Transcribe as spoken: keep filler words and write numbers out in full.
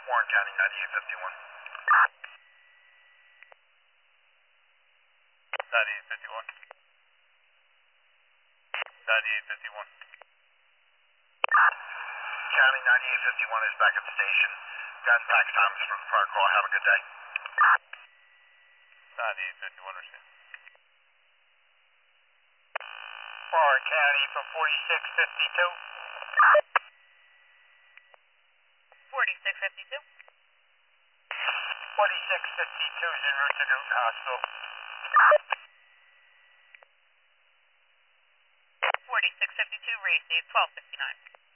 Warren County, ninety-eight fifty-one. ninety-eight fifty-one. ninety-eight fifty-one. County ninety-eight fifty-one is back at the station. Got tax times for the prior call. Have a good day. ninety-eight fifty-one, receive. Warren County from forty-six fifty-two. forty-six fifty-two. forty-six fifty-two is en route to Newton Hospital. forty-six fifty-two, receive twelve fifty-nine.